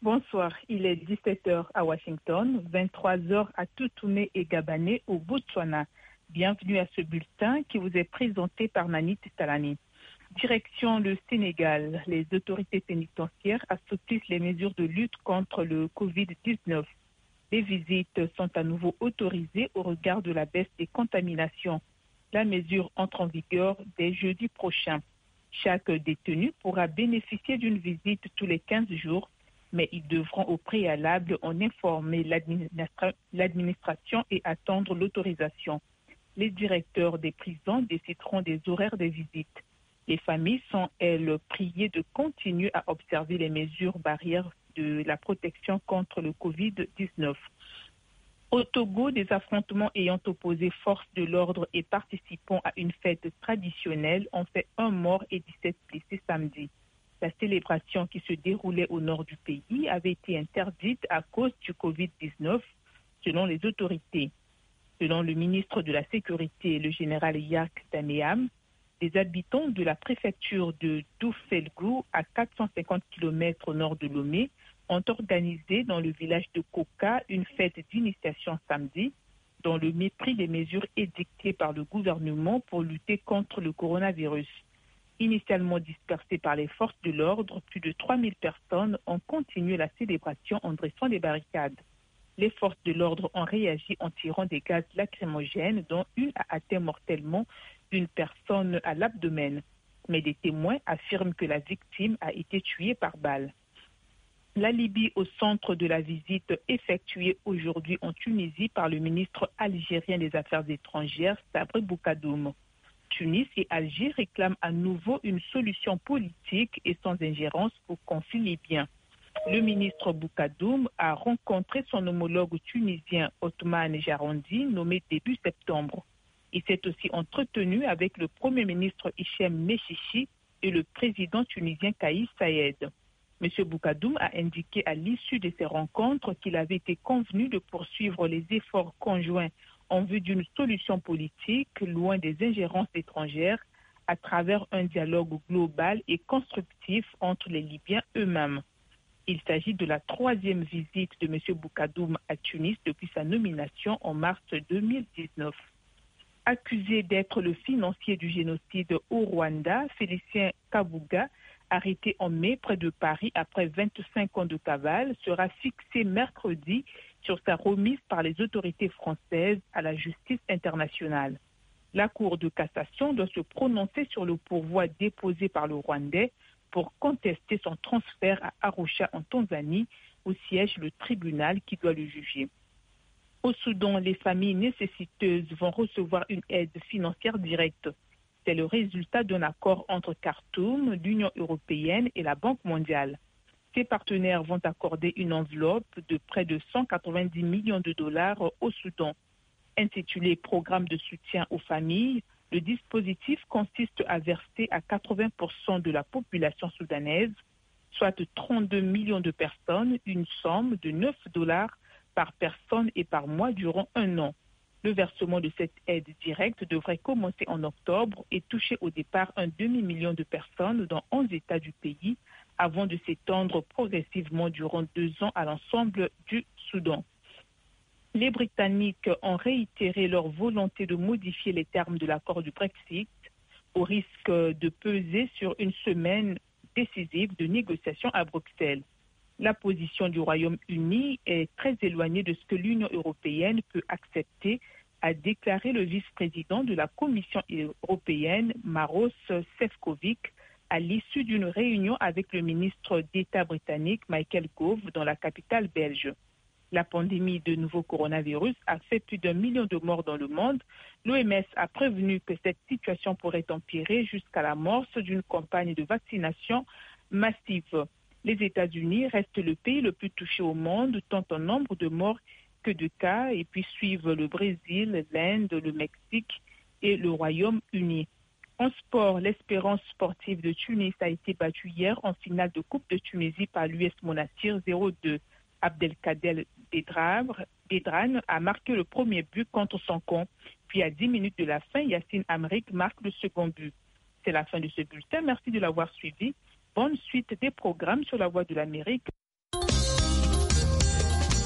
Bonsoir, il est 17 heures à Washington, 23 heures à Toutoumé et Gabané au Botswana. Bienvenue à ce bulletin qui vous est présenté par Nanit Talani. Direction le Sénégal, les autorités pénitentiaires assouplissent les mesures de lutte contre le Covid-19. Les visites sont à nouveau autorisées au regard de la baisse des contaminations. La mesure entre en vigueur dès jeudi prochain. Chaque détenu pourra bénéficier d'une visite tous les 15 jours, mais ils devront au préalable en informer l'administration et attendre l'autorisation. Les directeurs des prisons décideront des horaires des visites. Les familles sont, elles, priées de continuer à observer les mesures barrières de la protection contre le Covid-19. Au Togo, des affrontements ayant opposé forces de l'ordre et participants à une fête traditionnelle ont fait 1 mort et 17 blessés samedi. La célébration qui se déroulait au nord du pays avait été interdite à cause du Covid-19, selon les autorités. Selon le ministre de la Sécurité, le général Yak Daméam, les habitants de la préfecture de Doufelgou, à 450 km au nord de Lomé, ont organisé dans le village de Koka une fête d'initiation samedi, dans le mépris des mesures édictées par le gouvernement pour lutter contre le coronavirus. Initialement dispersées par les forces de l'ordre, plus de 3000 personnes ont continué la célébration en dressant des barricades. Les forces de l'ordre ont réagi en tirant des gaz lacrymogènes, dont une a atteint mortellement une personne à l'abdomen. Mais des témoins affirment que la victime a été tuée par balle. La Libye au centre de la visite effectuée aujourd'hui en Tunisie par le ministre algérien des Affaires étrangères, Sabri Boukadoum. Tunis et Alger réclament à nouveau une solution politique et sans ingérence au conflit libyen. Le ministre Boukadoum a rencontré son homologue tunisien Othman Jarandi, nommé début septembre. Il s'est aussi entretenu avec le premier ministre Hichem Mechichi et le président tunisien Kais Saïed. M. Boukadoum a indiqué à l'issue de ces rencontres qu'il avait été convenu de poursuivre les efforts conjoints en vue d'une solution politique loin des ingérences étrangères à travers un dialogue global et constructif entre les Libyens eux-mêmes. Il s'agit de la 3e visite de M. Boukadoum à Tunis depuis sa nomination en mars 2019. Accusé d'être le financier du génocide au Rwanda, Félicien Kabuga, arrêté en mai près de Paris après 25 ans de cavale, sera fixé mercredi sur sa remise par les autorités françaises à la justice internationale. La Cour de cassation doit se prononcer sur le pourvoi déposé par le Rwandais pour contester son transfert à Arusha en Tanzanie, où siège le tribunal qui doit le juger. Au Soudan, les familles nécessiteuses vont recevoir une aide financière directe. C'est le résultat d'un accord entre Khartoum, l'Union européenne et la Banque mondiale. Ces partenaires vont accorder une enveloppe de près de 190 millions de dollars au Soudan. Intitulé Programme de soutien aux familles, le dispositif consiste à verser à 80% de la population soudanaise, soit 32 millions de personnes, une somme de 9 dollars par personne et par mois durant 1 an. Le versement de cette aide directe devrait commencer en octobre et toucher au départ un demi-million de personnes dans 11 États du pays avant de s'étendre progressivement durant 2 ans à l'ensemble du Soudan. Les Britanniques ont réitéré leur volonté de modifier les termes de l'accord du Brexit au risque de peser sur une semaine décisive de négociations à Bruxelles. La position du Royaume-Uni est très éloignée de ce que l'Union européenne peut accepter, a déclaré le vice-président de la Commission européenne, Maros Sefcovic, à l'issue d'une réunion avec le ministre d'État britannique, Michael Gove, dans la capitale belge. La pandémie de nouveau coronavirus a fait plus d'1 million de morts dans le monde. L'OMS a prévenu que cette situation pourrait empirer jusqu'à l'amorce d'une campagne de vaccination massive. Les États-Unis restent le pays le plus touché au monde, tant en nombre de morts que de cas, et puis suivent le Brésil, l'Inde, le Mexique et le Royaume-Uni. En sport, l'Espérance sportive de Tunis a été battue hier en finale de Coupe de Tunisie par l'US Monastir 0-2. Abdelkader Bedran a marqué le premier but contre son camp, puis à 10 minutes de la fin, Yassine Amrik marque le second but. C'est la fin de ce bulletin. Merci de l'avoir suivi. Bonne suite des programmes sur la Voix de l'Amérique.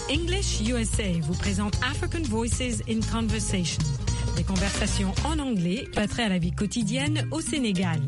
English USA vous présente African Voices in Conversation. Des conversations en anglais qui attrait à la vie quotidienne au Sénégal.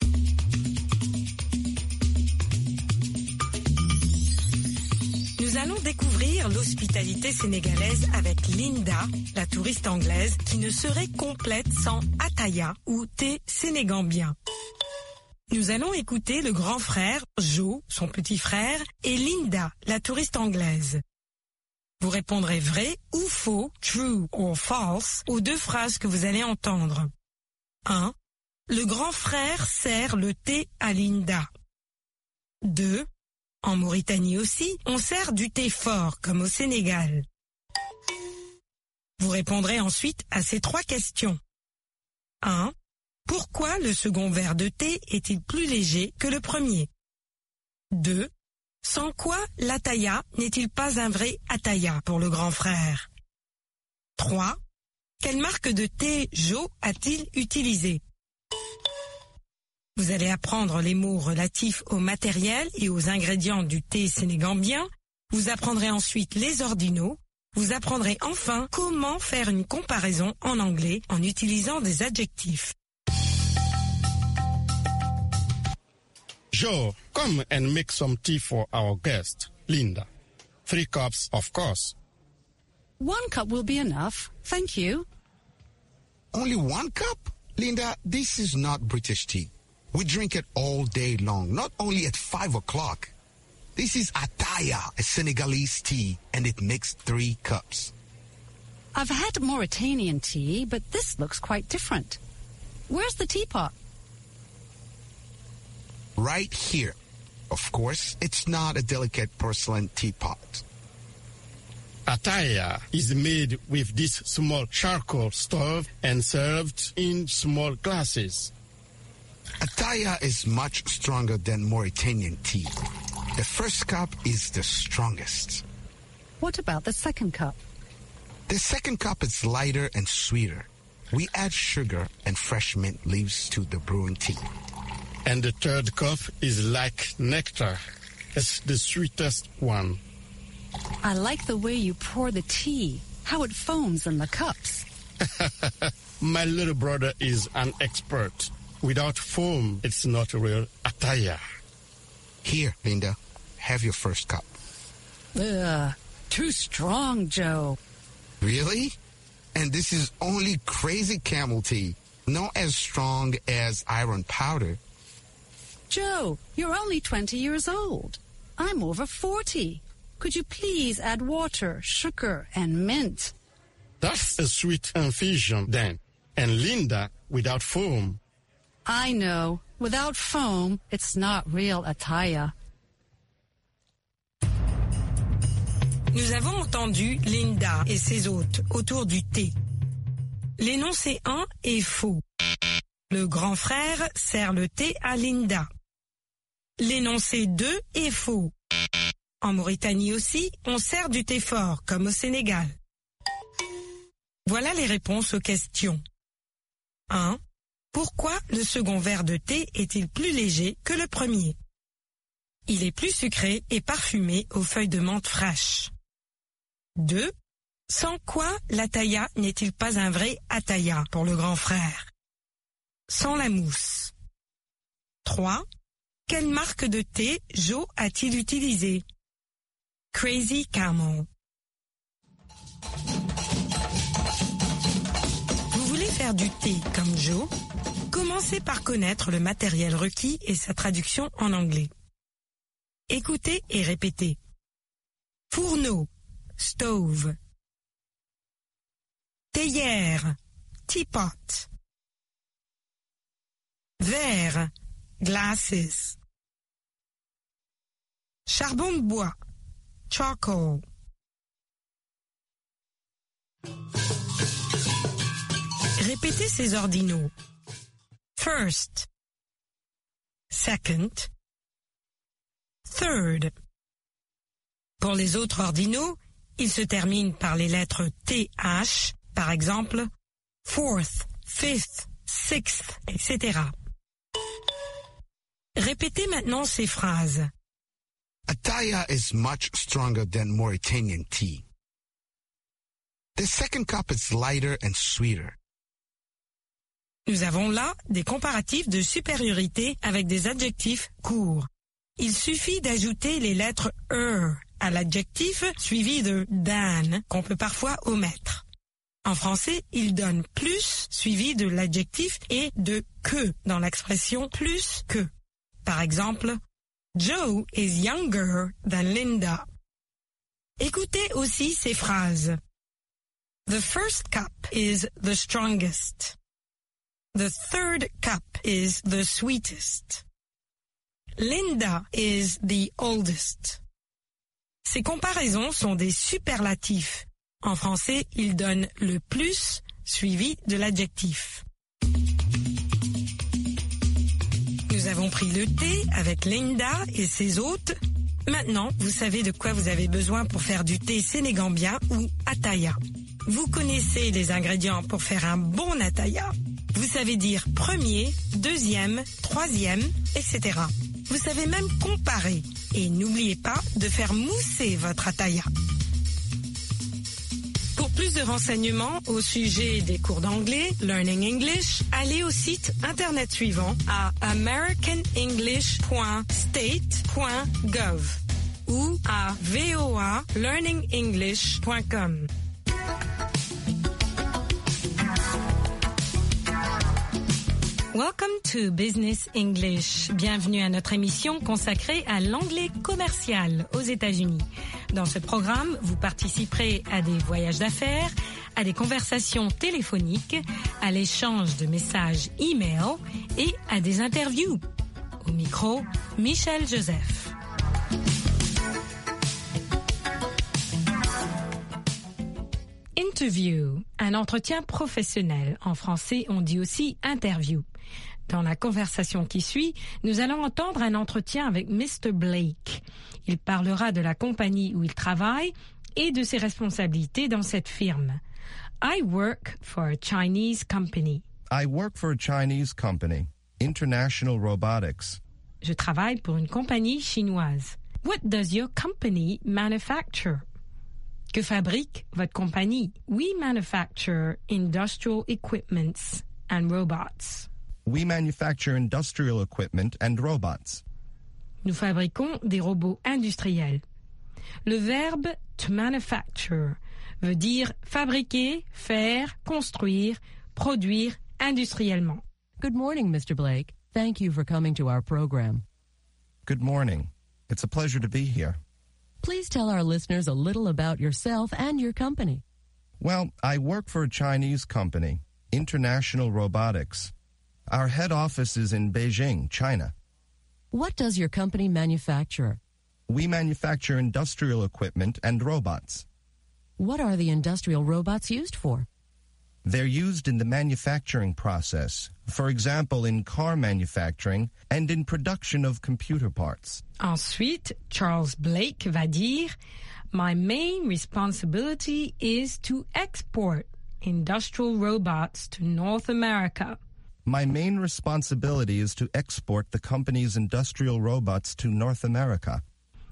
Nous allons découvrir l'hospitalité sénégalaise avec Linda, la touriste anglaise, qui ne serait complète sans ataya ou thé sénégambien. Nous allons écouter le grand frère, Joe, son petit frère, et Linda, la touriste anglaise. Vous répondrez vrai ou faux, true or false, aux deux phrases que vous allez entendre. 1. Le grand frère sert le thé à Linda. 2. En Mauritanie aussi, on sert du thé fort, comme au Sénégal. Vous répondrez ensuite à ces 3 questions. 1. Pourquoi le second verre de thé est-il plus léger que le premier? 2. Sans quoi l'ataya n'est-il pas un vrai ataya pour le grand frère? 3. Quelle marque de thé Joe a-t-il utilisé? Vous allez apprendre les mots relatifs au matériel et aux ingrédients du thé sénégambien. Vous apprendrez ensuite les ordinaux. Vous apprendrez enfin comment faire une comparaison en anglais en utilisant des adjectifs. Joe, come and make some tea for our guest, Linda. 3 cups, of course. 1 cup will be enough. Thank you. Only 1 cup? Linda, this is not British tea. We drink it all day long, not only at 5 o'clock. This is ataya, a Senegalese tea, and it makes 3 cups. I've had Mauritanian tea, but this looks quite different. Where's the teapot? Right here. Of course, it's not a delicate porcelain teapot. Ataya is made with this small charcoal stove and served in small glasses. Ataya is much stronger than Mauritanian tea. The first cup is the strongest. What about the second cup? The second cup is lighter and sweeter. We add sugar and fresh mint leaves to the brewing tea. And the third cup is like nectar. It's the sweetest one. I like the way you pour the tea, how it foams in the cups. My little brother is an expert. Without foam, it's not real ataya. Here, Linda, have your first cup. Ugh, too strong, Joe. Really? And this is only crazy camel tea, not as strong as iron powder. Joe, you're only 20 years old. I'm over 40. Could you please add water, sugar, and mint? That's a sweet infusion then. And Linda, without foam. I know. Without foam, it's not real ataya. Nous avons entendu Linda et ses hôtes autour du thé. L'énoncé 1 est faux. Le grand frère sert le thé à Linda. L'énoncé 2 est faux. En Mauritanie aussi, on sert du thé fort, comme au Sénégal. Voilà les réponses aux questions. 1. Pourquoi le second verre de thé est-il plus léger que le premier? Il est plus sucré et parfumé aux feuilles de menthe fraîches. 2. Sans quoi l'ataya n'est-il pas un vrai ataya pour le grand frère? Sans la mousse. 3. Quelle marque de thé Joe a-t-il utilisé? Crazy Camel. Vous voulez faire du thé comme Joe? Commencez par connaître le matériel requis et sa traduction en anglais. Écoutez et répétez. Fourneau, stove. Théière, teapot. Verre, glasses. Charbon de bois, charcoal. Répétez ces ordinaux. First, second, third. Pour les autres ordinaux, ils se terminent par les lettres TH, par exemple, fourth, fifth, sixth, etc. Répétez maintenant ces phrases. Ataya is much stronger than Mauritanian tea. The second cup is lighter and sweeter. Nous avons là des comparatifs de supériorité avec des adjectifs courts. Il suffit d'ajouter les lettres à l'adjectif suivi de than qu'on peut parfois omettre. En français, il donne plus suivi de l'adjectif et de que dans l'expression plus que. Par exemple, Joe is younger than Linda. Écoutez aussi ces phrases. The first cup is the strongest. The third cup is the sweetest. Linda is the oldest. Ces comparaisons sont des superlatifs. En français, ils donnent le plus suivi de l'adjectif. Nous avons pris le thé avec Linda et ses hôtes. Maintenant, vous savez de quoi vous avez besoin pour faire du thé sénégambien ou ataya. Vous connaissez les ingrédients pour faire un bon ataya. Vous savez dire premier, deuxième, troisième, etc. Vous savez même comparer. Et n'oubliez pas de faire mousser votre ataya. Pour plus de renseignements au sujet des cours d'anglais, Learning English, allez au site internet suivant à americanenglish.state.gov ou à voalearningenglish.com. Welcome to Business English. Bienvenue à notre émission consacrée à l'anglais commercial aux États-Unis. Dans ce programme, vous participerez à des voyages d'affaires, à des conversations téléphoniques, à l'échange de messages e-mail et à des interviews. Au micro, Michel Joseph. Interview, un entretien professionnel. En français, on dit aussi interview. Dans la conversation qui suit, nous allons entendre un entretien avec Mr. Blake. Il parlera de la compagnie où il travaille et de ses responsabilités dans cette firme. I work for a Chinese company. I work for a Chinese company, International Robotics. Je travaille pour une compagnie chinoise. What does your company manufacture? Que fabrique votre compagnie? We manufacture industrial equipments and robots. We manufacture industrial equipment and robots. Nous fabriquons des robots industriels. Le verbe to manufacture veut dire fabriquer, faire, construire, produire industriellement. Good morning, Mr. Blake. Thank you for coming to our program. Good morning. It's a pleasure to be here. Please tell our listeners a little about yourself and your company. Well, I work for a Chinese company, International Robotics. Our head office is in Beijing, China. What does your company manufacture? We manufacture industrial equipment and robots. What are the industrial robots used for? They're used in the manufacturing process, for example, in car manufacturing and in production of computer parts. Ensuite, Charles Blake va dire, My main responsibility is to export industrial robots to North America. My main responsibility is to export the company's industrial robots to North America.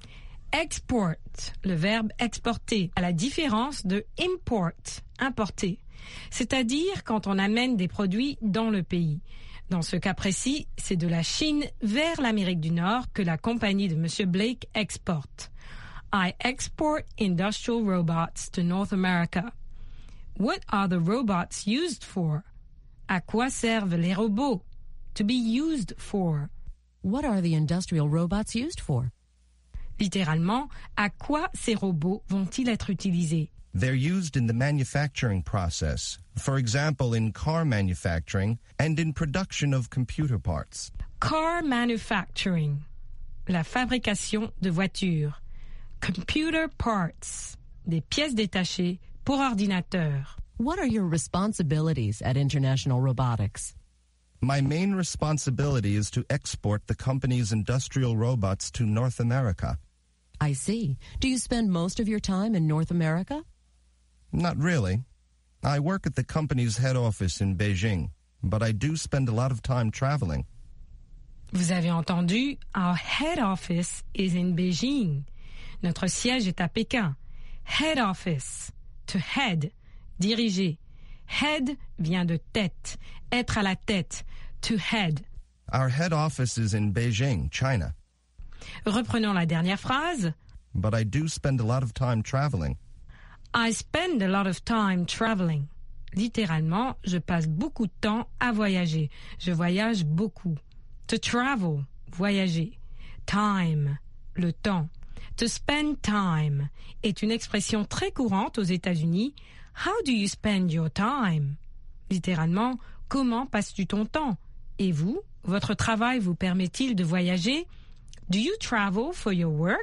Export, le verbe exporter, à la différence de import, importer. C'est-à-dire quand on amène des produits dans le pays. Dans ce cas précis, c'est de la Chine vers l'Amérique du Nord que la compagnie de M. Blake exporte. I export industrial robots to North America. What are the robots used for? À quoi servent les robots? To be used for. What are the industrial robots used for? Littéralement, à quoi ces robots vont-ils être utilisés? They're used in the manufacturing process, for example, in car manufacturing and in production of computer parts. Car manufacturing, la fabrication de voitures. Computer parts, des pièces détachées pour ordinateur. What are your responsibilities at International Robotics? My main responsibility is to export the company's industrial robots to North America. I see. Do you spend most of your time in North America? Not really. I work at the company's head office in Beijing, but I do spend a lot of time traveling. Vous avez entendu, our head office is in Beijing. Notre siège est à Pékin. Head office, to head, diriger. Head vient de tête, être à la tête, to head. Our head office is in Beijing, China. Reprenons la dernière phrase. But I do spend a lot of time traveling. I spend a lot of time traveling. Littéralement, je passe beaucoup de temps à voyager. Je voyage beaucoup. To travel, voyager. Time, le temps. To spend time est une expression très courante aux États-Unis. How do you spend your time? Littéralement, comment passes-tu ton temps? Et vous, votre travail vous permet-il de voyager? Do you travel for your work?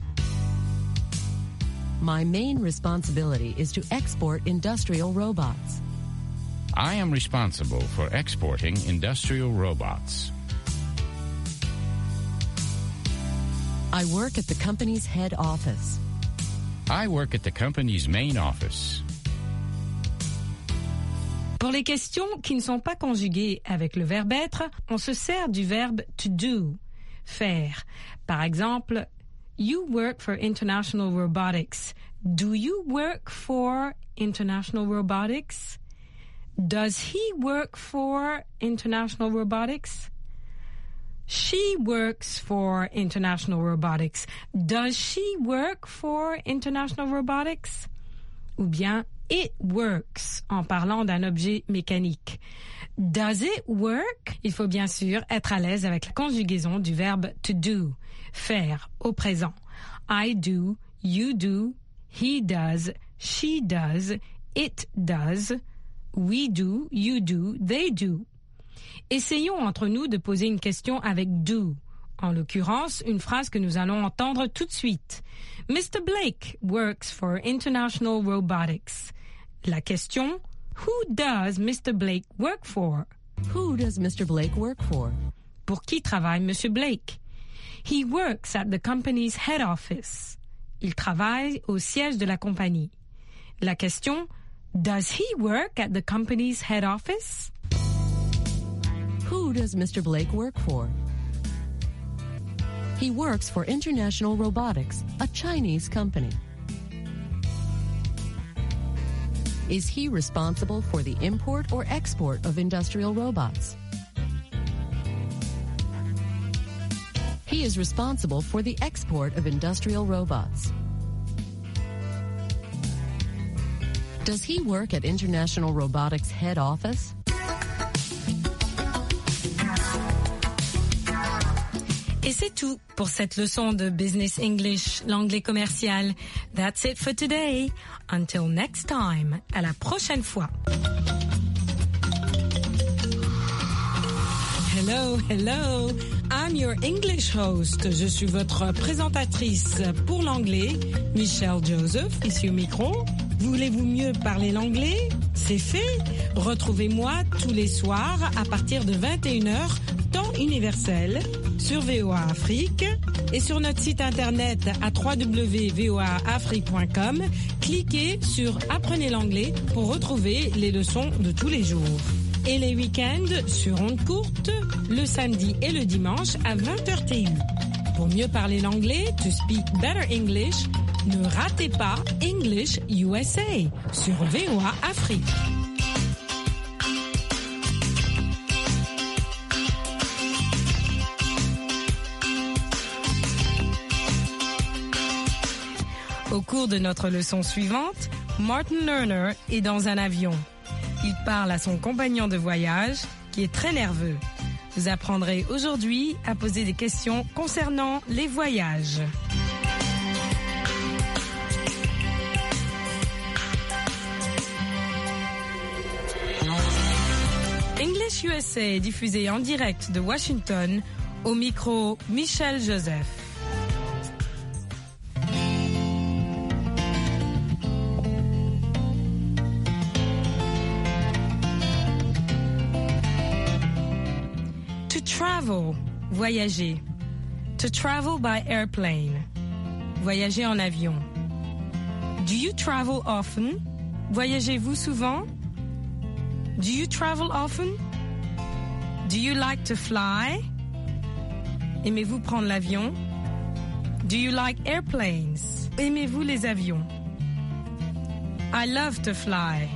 My main responsibility is to export industrial robots. I am responsible for exporting industrial robots. I work at the company's head office. I work at the company's main office. Pour les questions qui ne sont pas conjuguées avec le verbe être, on se sert du verbe to do, faire. Par exemple, you work for International Robotics. Do you work for International Robotics? Does he work for International Robotics? She works for International Robotics. Does she work for International Robotics? Ou bien it works en parlant d'un objet mécanique. Does it work? Il faut bien sûr être à l'aise avec la conjugaison du verbe to do, faire au présent. I do, you do, he does, she does, it does, we do, you do, they do. Essayons entre nous de poser une question avec do. En l'occurrence, une phrase que nous allons entendre tout de suite. Mr. Blake works for International Robotics. La question, who does Mr. Blake work for? Who does Mr. Blake work for? Pour qui travaille Monsieur Blake? He works at the company's head office. Il travaille au siège de la compagnie. La question, does he work at the company's head office? Who does Mr. Blake work for? He works for International Robotics, a Chinese company. Is he responsible for the import or export of industrial robots? He is responsible for the export of industrial robots. Does he work at International Robotics head office? Et c'est tout pour cette leçon de Business English, l'anglais commercial. That's it for today. Until next time. À la prochaine fois. Hello, hello. I'm your English host. Je suis votre présentatrice pour l'anglais, Michelle Joseph, ici au micro. Voulez-vous mieux parler l'anglais? C'est fait. Retrouvez-moi tous les soirs à partir de 21h, temps universel, sur VOA Afrique et sur notre site internet à www.voaafrique.com. Cliquez sur Apprenez l'anglais pour retrouver les leçons de tous les jours. Et les week-ends sur ondes courtes, le samedi et le dimanche à 20h TU. Pour mieux parler l'anglais, to speak better English, ne ratez pas English USA sur VOA Afrique. Au cours de notre leçon suivante, Martin Lerner est dans un avion. Il parle à son compagnon de voyage, qui est très nerveux. Vous apprendrez aujourd'hui à poser des questions concernant les voyages. English USA est diffusé en direct de Washington, au micro Michelle Joseph. Travel, voyager. To travel by airplane. Voyager en avion. Do you travel often? Voyagez-vous souvent? Do you travel often? Do you like to fly? Aimez-vous prendre l'avion? Do you like airplanes? Aimez-vous les avions? I love to fly.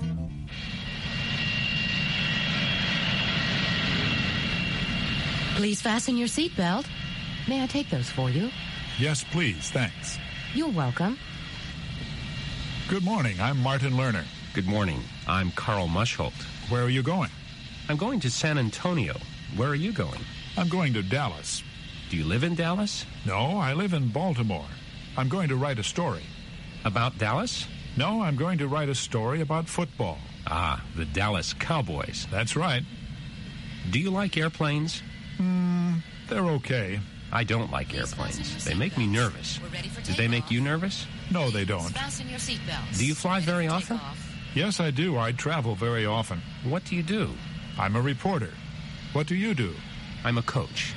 Please fasten your seatbelt. May I take those for you? Yes, please. Thanks. You're welcome. Good morning. I'm Martin Lerner. Good morning. I'm Carl Muschholt. Where are you going? I'm going to San Antonio. Where are you going? I'm going to Dallas. Do you live in Dallas? No, I live in Baltimore. I'm going to write a story. About Dallas? No, I'm going to write a story about football. Ah, the Dallas Cowboys. That's right. Do you like airplanes? They're okay. I don't like airplanes. They make me nervous. Do they make you nervous? No, they don't. Fasten your seatbelts. Do you fly very often? Yes, I do. I travel very often. What do you do? I'm a reporter. What do you do? I'm a coach.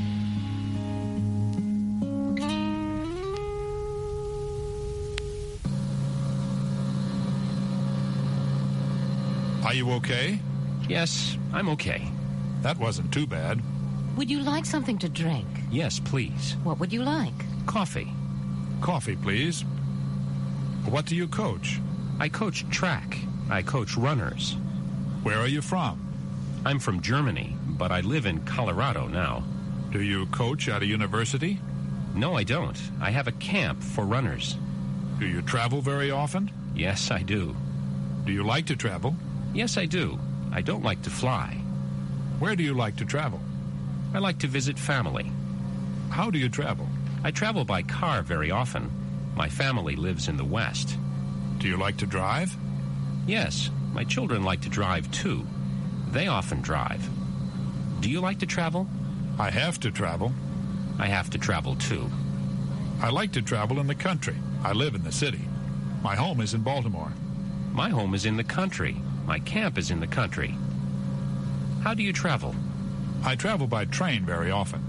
Are you okay? Yes, I'm okay. That wasn't too bad. Would you like something to drink? Yes, please. What would you like? Coffee. Coffee, please. What do you coach? I coach track. I coach runners. Where are you from? I'm from Germany, but I live in Colorado now. Do you coach at a university? No, I don't. I have a camp for runners. Do you travel very often? Yes, I do. Do you like to travel? Yes, I do. I don't like to fly. Where do you like to travel? I like to visit family. How do you travel? I travel by car very often. My family lives in the West. Do you like to drive? Yes, my children like to drive too. They often drive. Do you like to travel? I have to travel. I have to travel too. I like to travel in the country. I live in the city. My home is in Baltimore. My home is in the country. My camp is in the country. How do you travel? I travel by train very often.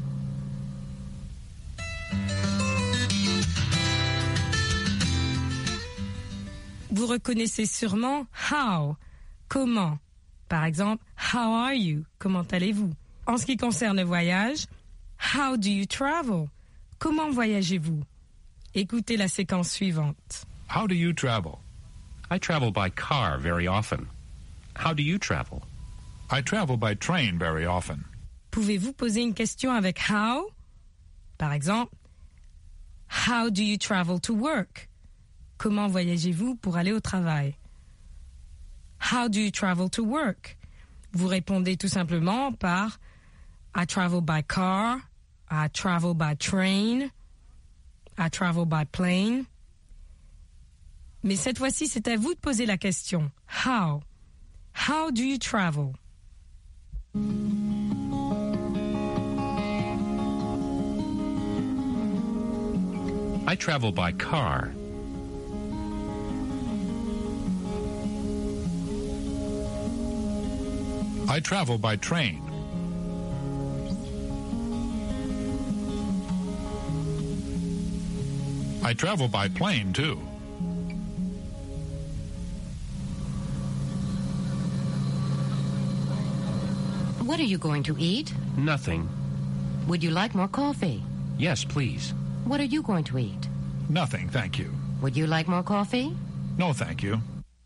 Vous reconnaissez sûrement how, comment. Par exemple, how are you? Comment allez-vous? En ce qui concerne le voyage, how do you travel? Comment voyagez-vous? Écoutez la séquence suivante. How do you travel? I travel by car very often. How do you travel? I travel by train very often. Pouvez-vous poser une question avec how? Par exemple, how do you travel to work? Comment voyagez-vous pour aller au travail? How do you travel to work? Vous répondez tout simplement par I travel by car, I travel by train, I travel by plane. Mais cette fois-ci, c'est à vous de poser la question. How? How do you travel? I travel by car. I travel by train. I travel by plane, too. What are you going to eat? Nothing. Would you like more coffee? Yes, please. What are you going to eat? Nothing, thank you. Would you like more coffee? No, thank you.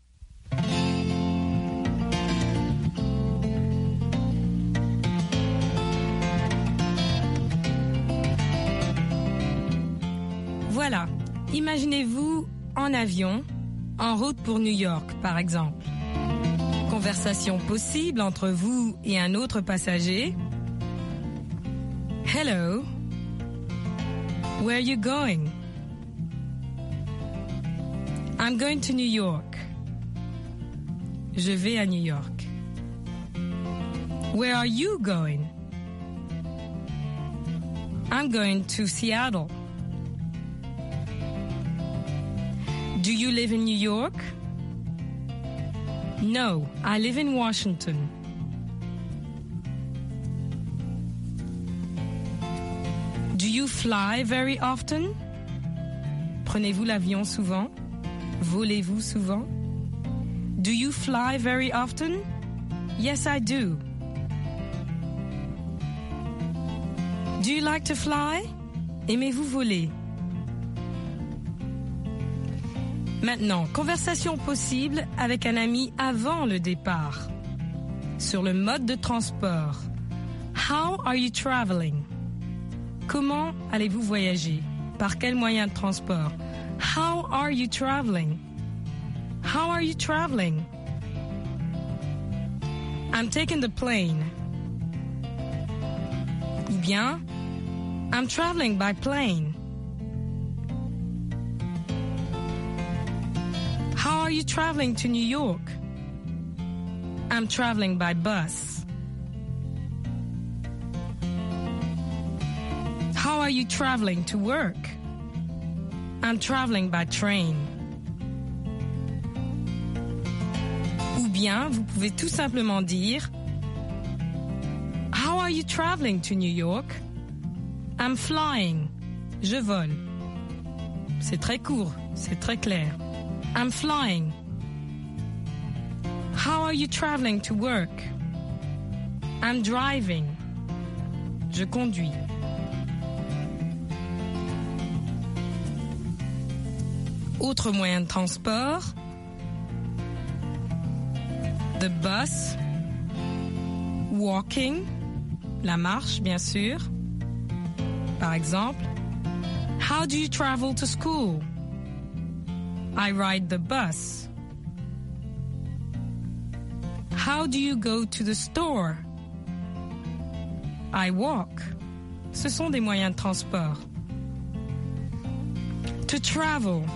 Voilà, imaginez-vous en avion, en route pour New York, par exemple. Conversation possible entre vous et un autre passager. Hello. Where are you going? I'm going to New York. Je vais à New York. Where are you going? I'm going to Seattle. Do you live in New York? No, I live in Washington. Do you fly very often? Prenez-vous l'avion souvent? Volez-vous souvent? Do you fly very often? Yes, I do. Do you like to fly? Aimez-vous voler? Maintenant, conversation possible avec un ami avant le départ. Sur le mode de transport. How are you traveling? Comment allez-vous voyager? Par quel moyen de transport? How are you traveling? How are you traveling? I'm taking the plane. Ou bien, I'm traveling by plane. How are you traveling to New York? I'm traveling by bus. How are you traveling to work? I'm traveling by train. Ou bien, vous pouvez tout simplement dire How are you traveling to New York? I'm flying. Je vole. C'est très court, c'est très clair. I'm flying. How are you traveling to work? I'm driving. Je conduis. Autre moyen de transport. The bus. Walking. La marche, bien sûr. Par exemple, how do you travel to school? I ride the bus. How do you go to the store? I walk. Ce sont des moyens de transport. To travel.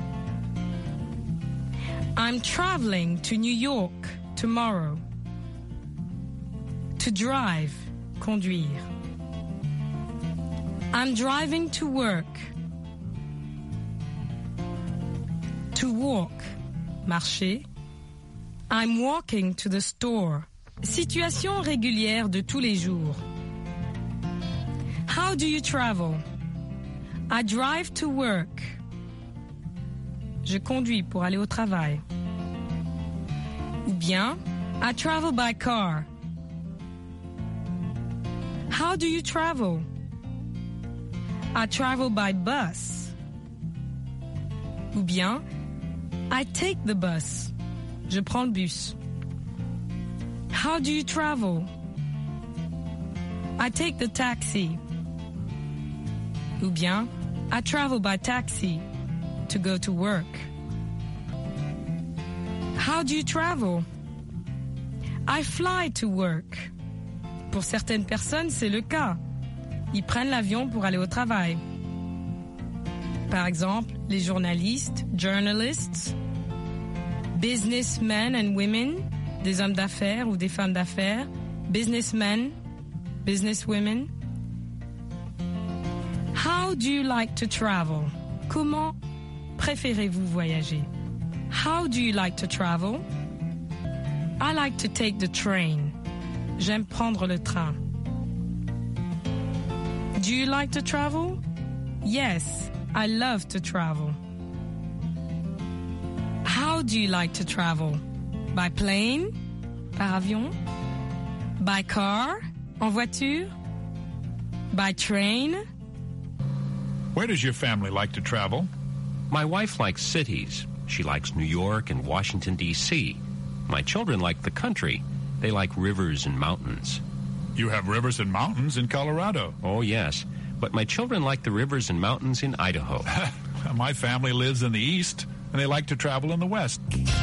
I'm traveling to New York tomorrow. To drive. Conduire. I'm driving to work. To walk, marcher. I'm walking to the store. Situation régulière de tous les jours. How do you travel? I drive to work. Je conduis pour aller au travail. Ou bien, I travel by car. How do you travel? I travel by bus. Ou bien, I take the bus. Je prends le bus. How do you travel? I take the taxi. Ou bien, I travel by taxi to go to work. How do you travel? I fly to work. Pour certaines personnes, c'est le cas. Ils prennent l'avion pour aller au travail. Par exemple, les journalistes, journalists, businessmen and women, des hommes d'affaires ou des femmes d'affaires, businessmen, businesswomen. How do you like to travel? Comment préférez-vous voyager? How do you like to travel? I like to take the train. J'aime prendre le train. Do you like to travel? Yes, I love to travel. How do you like to travel? By plane? Par avion? By car? En voiture? By train? Where does your family like to travel? My wife likes cities. She likes New York and Washington, D.C. My children like the country. They like rivers and mountains. You have rivers and mountains in Colorado. Oh, yes. But my children like the rivers and mountains in Idaho. My family lives in the east, and they like to travel in the west.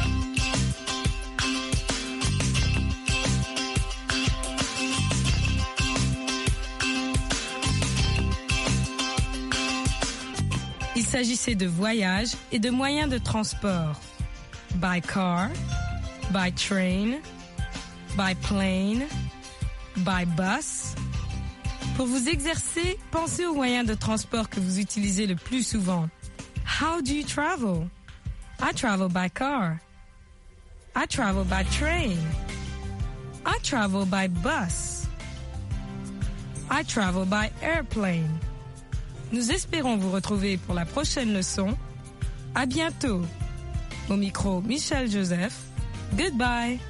Il s'agissait de voyages et de moyens de transport. By car, by train, by plane, by bus. Pour vous exercer, pensez aux moyens de transport que vous utilisez le plus souvent. How do you travel? I travel by car. I travel by train. I travel by bus. I travel by airplane. Nous espérons vous retrouver pour la prochaine leçon. À bientôt. Au micro, Michel Joseph. Goodbye.